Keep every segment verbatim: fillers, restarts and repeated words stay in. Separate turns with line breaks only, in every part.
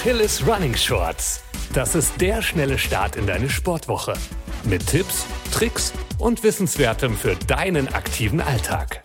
Achilles Running Shorts. Das ist der schnelle Start in deine Sportwoche. Mit Tipps, Tricks und Wissenswertem für deinen aktiven Alltag.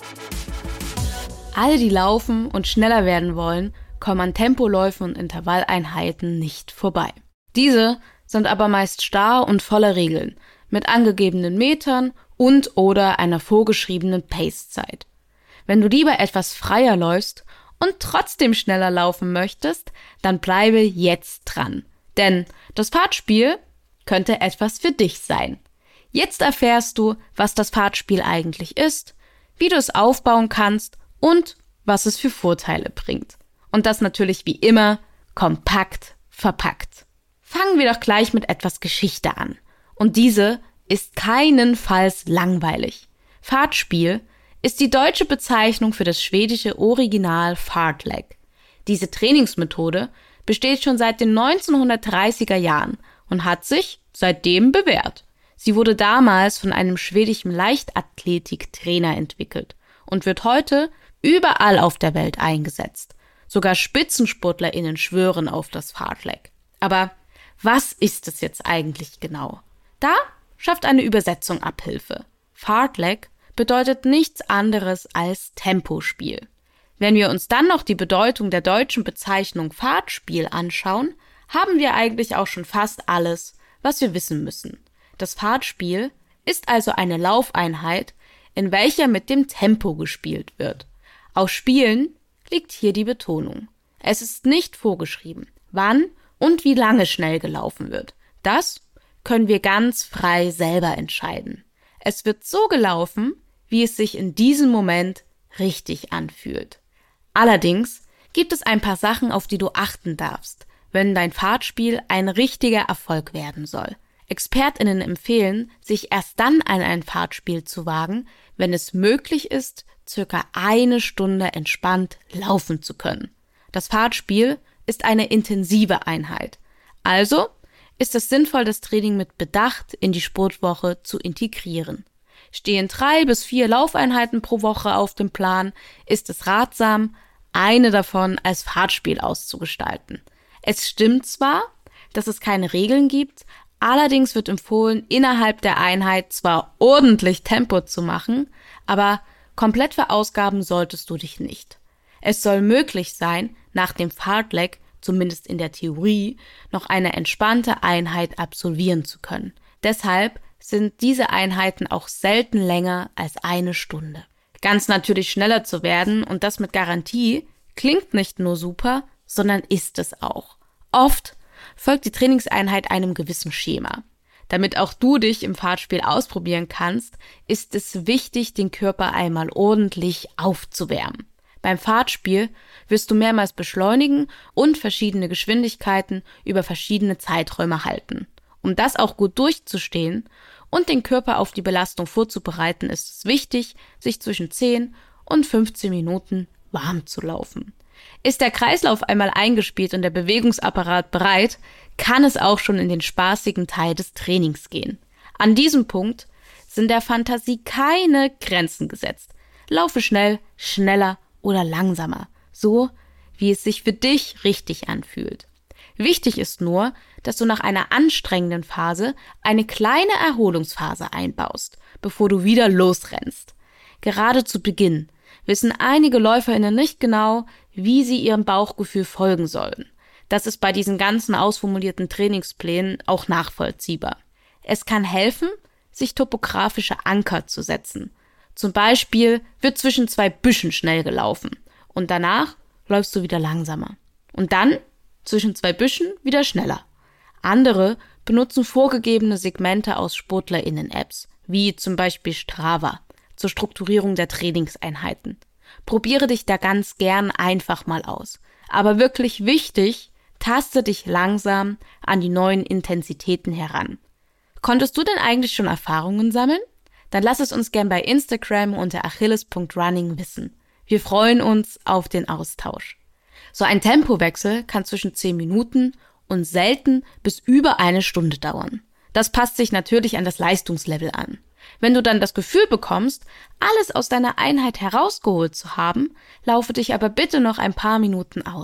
Alle, die laufen und schneller werden wollen, kommen an Tempoläufen und Intervalleinheiten nicht vorbei. Diese sind aber meist starr und voller Regeln, mit angegebenen Metern und oder einer vorgeschriebenen Pace-Zeit. Wenn du lieber etwas freier läufst und trotzdem schneller laufen möchtest, dann bleibe jetzt dran. Denn das Fahrtspiel könnte etwas für dich sein. Jetzt erfährst du, was das Fahrtspiel eigentlich ist, wie du es aufbauen kannst und was es für Vorteile bringt. Und das natürlich wie immer kompakt verpackt. Fangen wir doch gleich mit etwas Geschichte an. Und diese ist keinenfalls langweilig. Fahrtspiel ist die deutsche Bezeichnung für das schwedische Original Fartlek. Diese Trainingsmethode besteht schon seit den neunzehnhundertdreißiger Jahren und hat sich seitdem bewährt. Sie wurde damals von einem schwedischen Leichtathletiktrainer entwickelt und wird heute überall auf der Welt eingesetzt. Sogar SpitzensportlerInnen schwören auf das Fartlek. Aber was ist es jetzt eigentlich genau? Da schafft eine Übersetzung Abhilfe. Fartlek bedeutet nichts anderes als Tempospiel. Wenn wir uns dann noch die Bedeutung der deutschen Bezeichnung Fahrtspiel anschauen, haben wir eigentlich auch schon fast alles, was wir wissen müssen. Das Fahrtspiel ist also eine Laufeinheit, in welcher mit dem Tempo gespielt wird. Auf Spielen liegt hier die Betonung. Es ist nicht vorgeschrieben, wann und wie lange schnell gelaufen wird. Das können wir ganz frei selber entscheiden. Es wird so gelaufen, wie es sich in diesem Moment richtig anfühlt. Allerdings gibt es ein paar Sachen, auf die du achten darfst, wenn dein Fahrtspiel ein richtiger Erfolg werden soll. ExpertInnen empfehlen, sich erst dann an ein Fahrtspiel zu wagen, wenn es möglich ist, circa eine Stunde entspannt laufen zu können. Das Fahrtspiel ist eine intensive Einheit. Also ist es sinnvoll, das Training mit Bedacht in die Sportwoche zu integrieren. Stehen drei bis vier Laufeinheiten pro Woche auf dem Plan, ist es ratsam, eine davon als Fahrtspiel auszugestalten. Es stimmt zwar, dass es keine Regeln gibt, allerdings wird empfohlen, innerhalb der Einheit zwar ordentlich Tempo zu machen, aber komplett verausgaben solltest du dich nicht. Es soll möglich sein, nach dem Fartlek, zumindest in der Theorie, noch eine entspannte Einheit absolvieren zu können. Deshalb sind diese Einheiten auch selten länger als eine Stunde. Ganz natürlich schneller zu werden und das mit Garantie klingt nicht nur super, sondern ist es auch. Oft folgt die Trainingseinheit einem gewissen Schema. Damit auch du dich im Fahrtspiel ausprobieren kannst, ist es wichtig, den Körper einmal ordentlich aufzuwärmen. Beim Fahrtspiel wirst du mehrmals beschleunigen und verschiedene Geschwindigkeiten über verschiedene Zeiträume halten. Um das auch gut durchzustehen und den Körper auf die Belastung vorzubereiten, ist es wichtig, sich zwischen zehn und fünfzehn Minuten warm zu laufen. Ist der Kreislauf einmal eingespielt und der Bewegungsapparat bereit, kann es auch schon in den spaßigen Teil des Trainings gehen. An diesem Punkt sind der Fantasie keine Grenzen gesetzt. Laufe schnell, schneller oder langsamer, so wie es sich für dich richtig anfühlt. Wichtig ist nur, dass du nach einer anstrengenden Phase eine kleine Erholungsphase einbaust, bevor du wieder losrennst. Gerade zu Beginn wissen einige LäuferInnen nicht genau, wie sie ihrem Bauchgefühl folgen sollen. Das ist bei diesen ganzen ausformulierten Trainingsplänen auch nachvollziehbar. Es kann helfen, sich topografische Anker zu setzen. Zum Beispiel wird zwischen zwei Büschen schnell gelaufen und danach läufst du wieder langsamer. Und dann zwischen zwei Büschen wieder schneller. Andere benutzen vorgegebene Segmente aus SportlerInnen-Apps, wie zum Beispiel Strava, zur Strukturierung der Trainingseinheiten. Probiere dich da ganz gern einfach mal aus. Aber wirklich wichtig, taste dich langsam an die neuen Intensitäten heran. Konntest du denn eigentlich schon Erfahrungen sammeln? Dann lass es uns gern bei Instagram unter achilles punkt running wissen. Wir freuen uns auf den Austausch. So ein Tempowechsel kann zwischen zehn Minuten und selten bis über eine Stunde dauern. Das passt sich natürlich an das Leistungslevel an. Wenn du dann das Gefühl bekommst, alles aus deiner Einheit herausgeholt zu haben, laufe dich aber bitte noch ein paar Minuten aus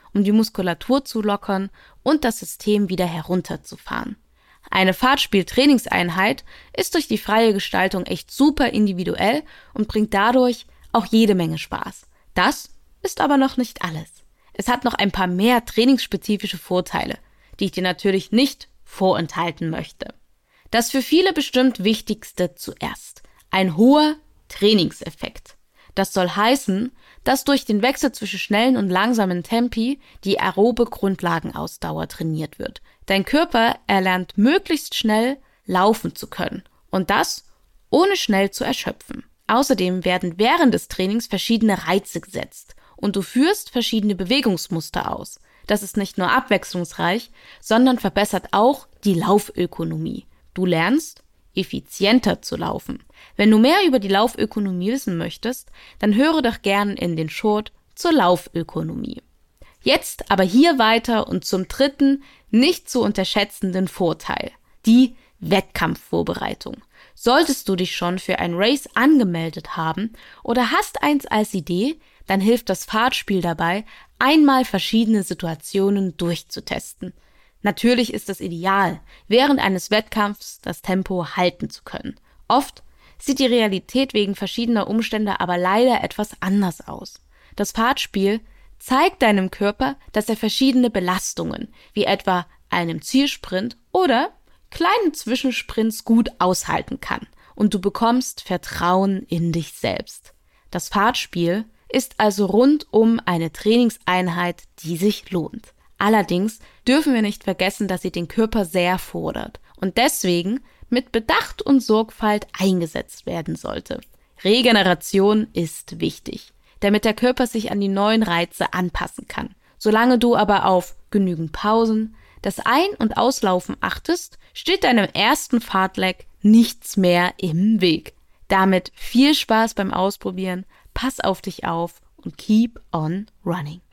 um die Muskulatur zu lockern und das System wieder herunterzufahren. Eine Fahrtspiel-Trainingseinheit ist durch die freie Gestaltung echt super individuell und bringt dadurch auch jede Menge Spaß. Das ist aber noch nicht alles. Es hat noch ein paar mehr trainingsspezifische Vorteile, die ich dir natürlich nicht vorenthalten möchte. Das für viele bestimmt Wichtigste zuerst: ein hoher Trainingseffekt. Das soll heißen, dass durch den Wechsel zwischen schnellen und langsamen Tempi die aerobe Grundlagenausdauer trainiert wird. Dein Körper erlernt möglichst schnell laufen zu können und das ohne schnell zu erschöpfen. Außerdem werden während des Trainings verschiedene Reize gesetzt und du führst verschiedene Bewegungsmuster aus. Das ist nicht nur abwechslungsreich, sondern verbessert auch die Laufökonomie. Du lernst, effizienter zu laufen. Wenn du mehr über die Laufökonomie wissen möchtest, dann höre doch gern in den Short zur Laufökonomie. Jetzt aber hier weiter und zum dritten, nicht zu unterschätzenden Vorteil: die Wettkampfvorbereitung. Solltest du dich schon für ein Race angemeldet haben oder hast eins als Idee, dann hilft das Fahrtspiel dabei, einmal verschiedene Situationen durchzutesten. Natürlich ist es ideal, während eines Wettkampfs das Tempo halten zu können. Oft sieht die Realität wegen verschiedener Umstände aber leider etwas anders aus. Das Fahrtspiel zeigt deinem Körper, dass er verschiedene Belastungen, wie etwa einem Zielsprint oder kleinen Zwischensprints, gut aushalten kann und du bekommst Vertrauen in dich selbst. Das Fahrtspiel ist also rundum eine Trainingseinheit, die sich lohnt. Allerdings dürfen wir nicht vergessen, dass sie den Körper sehr fordert und deswegen mit Bedacht und Sorgfalt eingesetzt werden sollte. Regeneration ist wichtig, damit der Körper sich an die neuen Reize anpassen kann. Solange du aber auf genügend Pausen, das Ein- und Auslaufen achtest, steht deinem ersten Fahrtleck nichts mehr im Weg. Damit viel Spaß beim Ausprobieren, pass auf dich auf und keep on running.